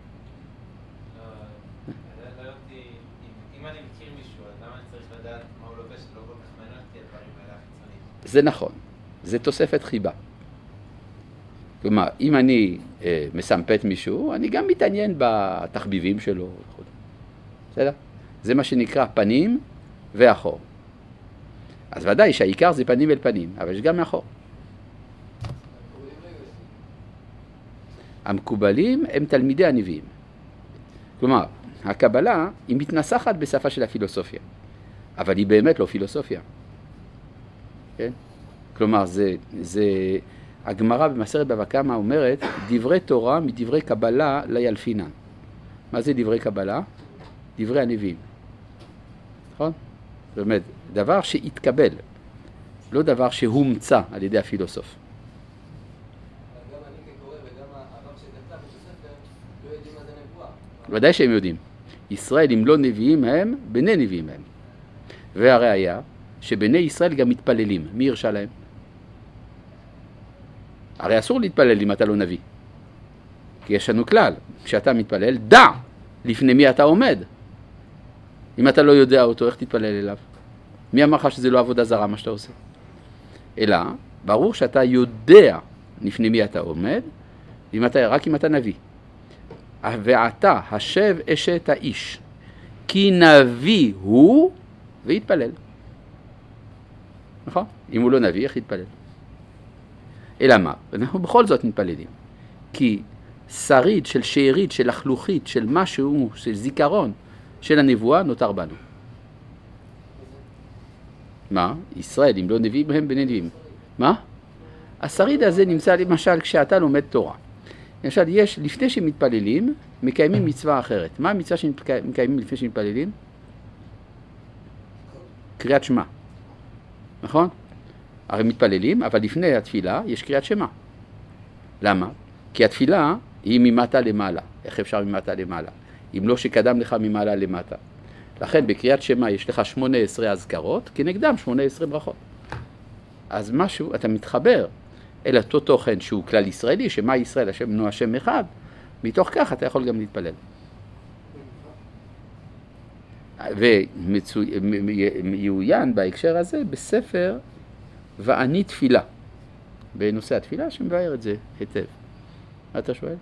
לא יודעתי, אם אני מכיר מישהו, למה אני צריך לדעת מה הוא לובש, לא כל כך מעניין אותי הדברים האלה החיצוניים. זה נכון, זה תוספת חיבה. כלומר, אם אני אה, מסמפת מישהו, אני גם מתעניין בתחביבים שלו. בסדר? זה מה שנקרא פנים ואחור. אז ודאי שהעיקר זה פנים אל פנים, אבל יש גם מאחור. המקובלים הם תלמידי הנביאים. כלומר, הקבלה היא מתנסחת בשפה של הפילוסופיה, אבל היא באמת לא פילוסופיה. כן? כלומר, זה, זה, הגמרא במסכת בבא קמא אומרת, דברי תורה מדברי קבלה לילפינן. מה זה דברי קבלה? דברי הנביאים. נכון? זאת אומרת, דבר שהתקבל, לא דבר שהומצא על ידי הפילוסוף. גם אני כקורא וגם הרב שכתב את הספר לא יודעים מה זה נבואה. ודאי שהם יודעים. ישראל, אם לא נביאים הם, בני נביאים הם. והראיה, שבני ישראל גם מתפללים. מי הרשה להם? הרי אסור להתפלל אם אתה לא נביא. כי יש לנו כלל, כשאתה מתפלל, דע לפני מי אתה עומד. אם אתה לא יודע אותו, איך תתפלל אליו? מי אמר לך שזה לא עבודה זרה מה שאתה עושה? אלא, ברור שאתה יודע לפני מי אתה עומד, אם אתה, רק אם אתה נביא. ואתה השב אשת האיש, כי נביא הוא, ויתפלל. נכון? אם הוא לא נביא, איך יתפלל? אלא מה? אנחנו בכל זאת מתפללים. כי שריד של שארית, של לחלוכית, של משהו, של זיכרון, של הנבואה נותר בנו. מה? ישראל, אם לא נביאים הם בני נביאים. מה? השריד הזה נמצא למשל כשאתה לומד תורה. למשל, יש, לפני שמתפללים, מקיימים מצווה אחרת. מה המצווה שמקיימים לפני שמתפללים? קריאת שמע. נכון? הרי מתפללים, אבל לפני התפילה יש קריאת שמע. למה? כי התפילה היא ממטה למעלה. איך אפשר ממטה למעלה? אם לא שקדם לך ממעלה למטה. לכן בקריאת שמע יש לך שמונה עשרה אזכרות, כנגדם שמונה עשרה ברכות. אז משהו, אתה מתחבר אל אותו תוכן שהוא כלל ישראלי, שמה ישראל, השם נו השם אחד, מתוך כך אתה יכול גם להתפלל. ומיועיין בהקשר הזה בספר ואני תפילה, בנושא התפילה שמבאר את זה היטב. מה אתה שואל?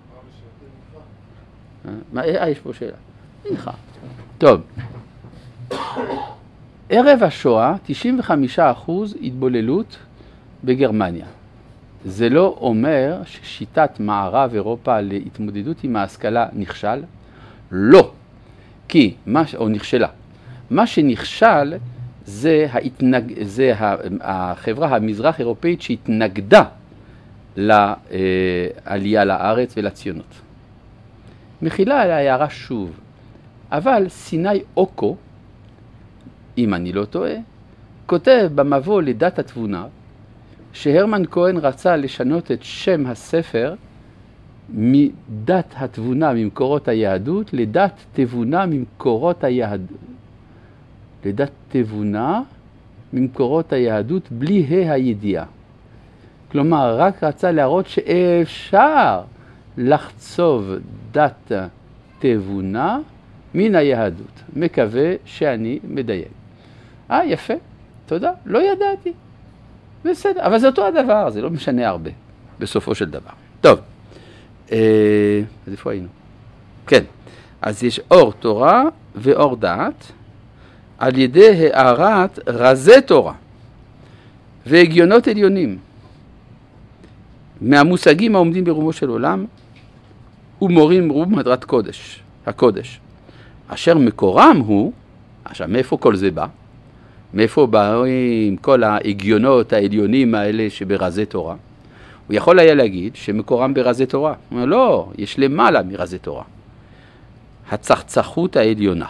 מה, אה, יש פה שאלה. נלך. טוב. ערב השואה, תשעים וחמישה אחוז התבוללות בגרמניה. זה לא אומר ששיטת מערב אירופה להתמודדות עם ההשכלה נכשל? לא. כי, מה, או נכשלה. מה שנכשל זה, ההתנג, זה החברה המזרח אירופאית שהתנגדה לעלייה לארץ ולציונות. מכילה על ההערה שוב. אבל סיני אוקו, אם אני לא טועה, כותב במבוא לדת התבונה, שהרמן כהן רצה לשנות את שם הספר מדת התבונה ממקורות היהדות לדת תבונה ממקורות היהדות. לדת תבונה ממקורות היהדות בלי ה' הידיעה. כלומר, רק רצה להראות שאפשר לחצוב דת תבונה מן היהדות. מקווה שאני מדייק. אה, יפה. תודה. לא ידעתי. בסדר. אבל זה אותו הדבר. זה לא משנה הרבה. בסופו של דבר. טוב. אה, אז איפה היינו? כן. אז יש אור תורה ואור דעת על ידי הערת רזי תורה והגיונות עליונים מהמושגים העומדים ברומו של עולם ומורים רוב מדרת קודש, הקודש, אשר מקורם הוא, עכשיו מאיפה כל זה בא? מאיפה באים כל ההגיונות העליונים האלה שברזי תורה? הוא יכול היה להגיד שמקורם ברזי תורה. הוא אומר, לא, יש למעלה מרזי תורה. הצחצחות העליונה.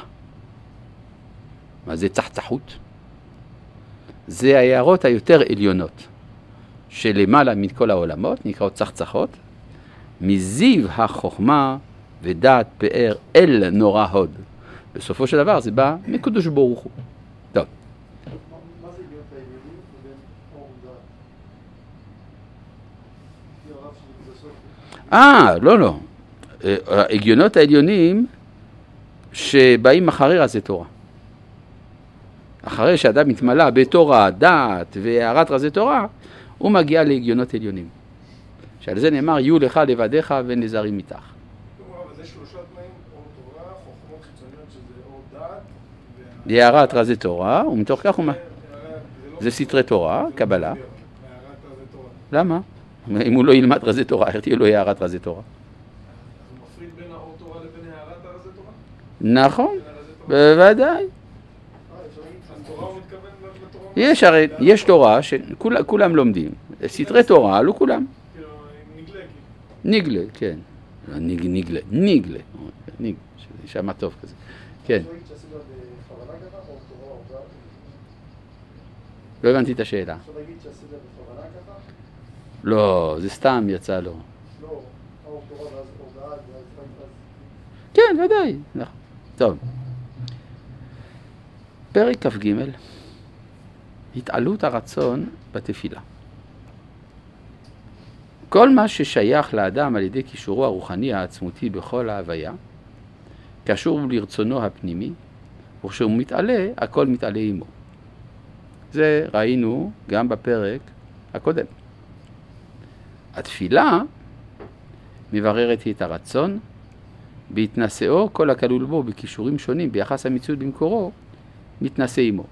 מה זה צחצחות? זה ההערות היותר עליונות, שלמעלה מכל העולמות, נקראות צחצחות, מזיו החוכמה ודעת פאר אל נורא הוד. בסופו של דבר זה בא מקדוש ברוך הוא. טוב. מה זה הגיונות העליונים ובין אור ודעת? לפי הרב שלי בסוף. אה, לא, לא. הגיונות העליונים שבאים אחרי רזי תורה. אחרי שאדם מתמלא בתורה, דעת והערת רזי תורה, הוא מגיע להגיונות עליונים. שעל זה נאמר, יהיו לך לבדיך ונזרים איתך. אבל זה שלושה תנאים, אור תורה, חוכמות חיצוניות שזה אור דעת, הערת רזי תורה, ומתוך כך הוא... זה סתרי תורה, קבלה. הערת רזי תורה. למה? אם הוא לא ילמד רזי תורה, איך תהיה לו הערת רזי תורה? אז הוא מפריד בין האור תורה לבין הערת הרזי תורה? נכון, בוודאי. אז תורה הוא מתכוון לתורה? יש הרי, יש תורה שכולם לומדים. סתרי תורה, לא כולם. כאילו, נגלה כאילו. ניגלה, כן. ניג, ניגלה, ניגלה. ניג, שמע טוב כזה. כן. אפשר להגיד שעשית בכוונה ככה, אור תורה, אור דעת? לא הבנתי את השאלה. אפשר להגיד שעשית בכוונה ככה? לא, זה סתם יצא לו. לא, אור תורה ואז אור דעת, ואז אז... כן, ודאי. נכון. טוב. פרק כ"ג. התעלות הרצון בתפילה. כל מה ששייך לאדם על ידי קישורו הרוחני העצמותי בכל ההוויה, קשור לרצונו הפנימי, וכשהוא מתעלה, הכל מתעלה עמו. זה ראינו גם בפרק הקודם. התפילה מבררת את הרצון, בהתנשאו כל הכלול בו בקישורים שונים ביחס המציאות במקורו, מתנשא עמו.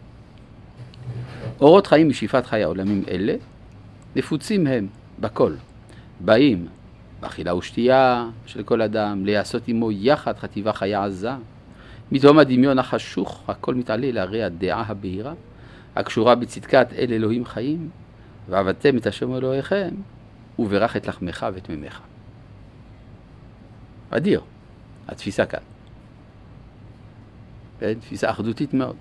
אורות חיים משאיפת חיי העולמים אלה, נפוצים הם בכל, באים באכילה ושתייה של כל אדם, לעשות עמו יחד חטיבה חיה עזה, מתהום הדמיון החשוך, הכל מתעלה להרי הדעה הבהירה, הקשורה בצדקת אל אלוהים חיים, ועבדתם את השם אלוהיכם, וברך את לחמך ואת ממך. אדיר, התפיסה כאן. תפיסה אחדותית מאוד.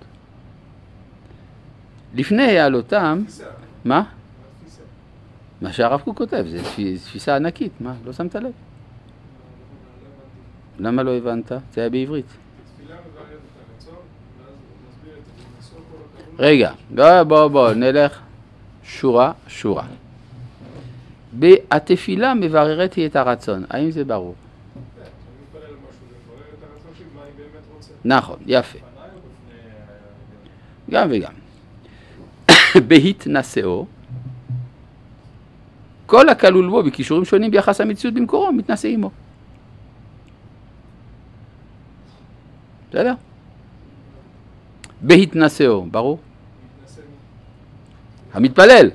לפני העלותם, מה? מה שהרב קוק כותב, זה תפיסה ענקית, מה? לא שמת לב? למה לא הבנת? זה היה בעברית. תפילה מבארת את הרצון, ואז נסביר את זה, נסור כל הכבוד. רגע, בוא בוא בוא, נלך שורה שורה. התפילה מבררת את הרצון, האם זה ברור? כן, כשאני מתפלל על משהו, זה מברר את הרצון שלי, מה אני באמת רוצה. נכון, יפה. לפניי או לפני... גם וגם. בהתנשאו, כל הכלול בו בקישורים שונים ביחס המציאות במקורו, מתנשא עמו. בסדר? בהתנשאו, ברור? מתנשא מי? המתפלל.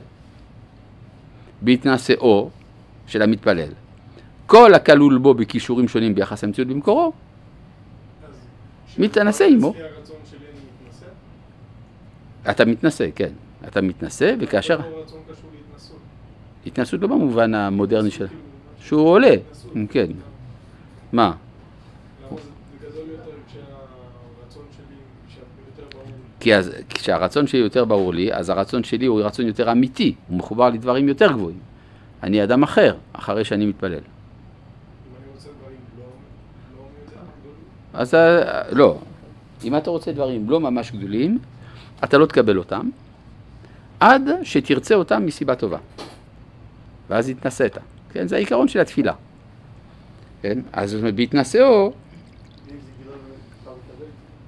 בהתנשאו של המתפלל. כל הכלול בו בקישורים שונים ביחס המציאות במקורו, אז... מתנשא עמו. לפי הרצון שלי אני מתנשא? אתה מתנשא, כן. אתה מתנשא, וכאשר... כל רצון קשור להתנסות. התנסות לא במובן המודרני של... כאילו, שהוא עולה. התנסות. כן. מה? למה זה גדול יותר כשהרצון שלי יותר ברור לי? כי אז, כשהרצון שלי יותר ברור לי, אז הרצון שלי הוא רצון יותר אמיתי, הוא מחובר לדברים יותר גבוהים. אני אדם אחר, אחרי שאני מתפלל. אם אני רוצה דברים לא לא מי יודע, גדולים. אז אה, לא. אם אתה רוצה דברים לא ממש גדולים, אתה לא תקבל אותם, עד שתרצה אותם מסיבה טובה. ואז התנסית. כן, זה העיקרון של התפילה. כן, אז בהתנסאו, אם זה גילה אפשר לקבל?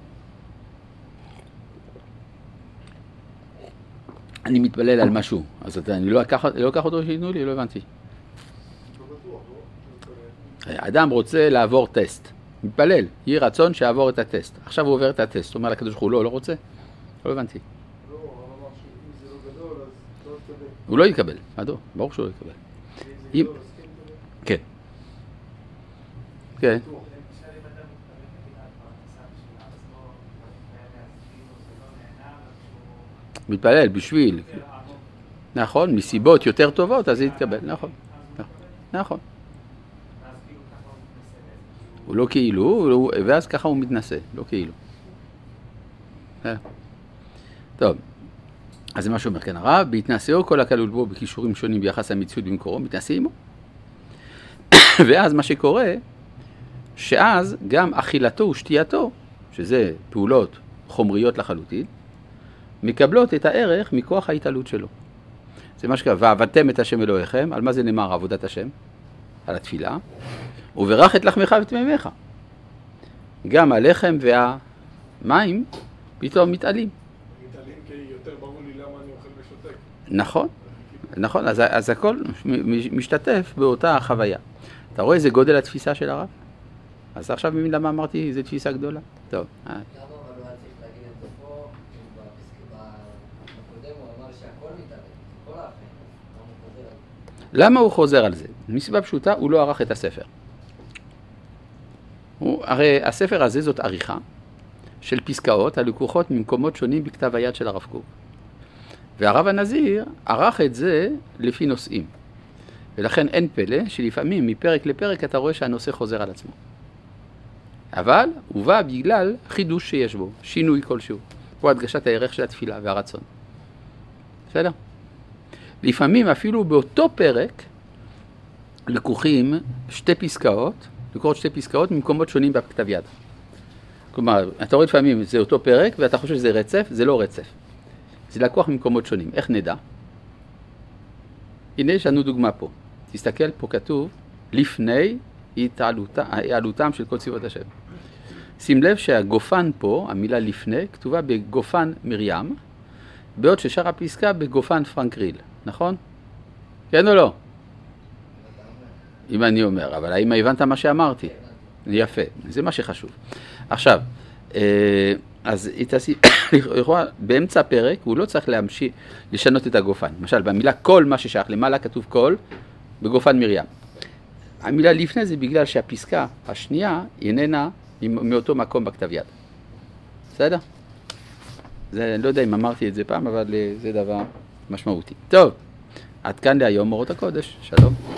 אני מתפלל על משהו, אז אתה, אני לא אקח, לא אקח אותו שיתנו לי, לא הבנתי. לא בטוח, לא? האדם רוצה לעבור טסט, מתפלל, יהי רצון שיעבור את הטסט. עכשיו הוא עובר את הטסט, הוא אומר לקדוש ברוך הוא, לא, לא רוצה? לא הבנתי. לא, הרב אמר שאם זה לא גדול, אז לא תקבל. הוא לא יקבל, עדו, ברור שהוא לא יקבל. ואם זה אם- גדול, אז כן תקבל. כן. כן. מתפלל בשביל. נכון, מסיבות יותר טובות, אז זה יתקבל. נכון. נכון. הוא לא כאילו, ואז ככה הוא מתנשא, לא כאילו. טוב, אז זה מה שאומר כאן הרב, בהתנשאו כל הכלול בו בכישורים שונים ביחס למציאות במקורו, מתנשא עמו. ואז מה שקורה, שאז גם אכילתו ושתייתו, שזה פעולות חומריות לחלוטין, מקבלות את הערך מכוח ההתעלות שלו. זה מה שקרה, ועבדתם את השם אלוהיכם, על מה זה נאמר עבודת השם? על התפילה. וברך את לחמך ואת מימיך. גם הלחם והמים פתאום מתעלים. מתעלים כי יותר ברור לי למה אני אוכל ושותק. נכון, נכון, אז, אז הכל משתתף באותה חוויה. אתה רואה איזה גודל התפיסה של הרב? אז עכשיו מבין למה אמרתי, איזו תפיסה גדולה. טוב. למה אבל לא היה צריך להגיד את זה פה, בקודם הוא אמר שהכל מתעלם, כל האחרים, למה הוא חוזר על זה? למה הוא חוזר על זה? מסיבה פשוטה, הוא לא ערך את הספר. הוא, הרי הספר הזה זאת עריכה של פסקאות הלקוחות ממקומות שונים בכתב היד של הרב קוק. והרב הנזיר ערך את זה לפי נושאים. ולכן אין פלא שלפעמים מפרק לפרק אתה רואה שהנושא חוזר על עצמו. אבל הוא בא בגלל חידוש שיש בו, שינוי כלשהו. הוא הדגשת הערך של התפילה והרצון. בסדר? לפעמים אפילו באותו פרק לקוחים שתי פסקאות, לקוחות שתי פסקאות ממקומות שונים בכתב יד. כלומר, אתה רואה לפעמים זה אותו פרק ואתה חושב שזה רצף, זה לא רצף. זה לקוח ממקומות שונים. איך נדע? הנה יש לנו דוגמה פה. תסתכל, פה כתוב לפני התעלותם של כל צבאות השם. שים לב שהגופן פה, המילה לפני, כתובה בגופן מרים, בעוד ששאר הפסקה בגופן פרנקריל, נכון? כן או לא? אם אני אומר, אבל האם הבנת מה שאמרתי? יפה, זה מה שחשוב. עכשיו, אז באמצע הפרק הוא לא צריך להמשיך לשנות את הגופן. למשל, במילה כל מה ששייך למעלה כתוב כל, בגופן מרים. המילה לפני זה בגלל שהפסקה השנייה איננה מאותו מקום בכתב יד. בסדר? זה, אני לא יודע אם אמרתי את זה פעם, אבל זה דבר משמעותי. טוב, עד כאן להיום אורות הקודש. שלום.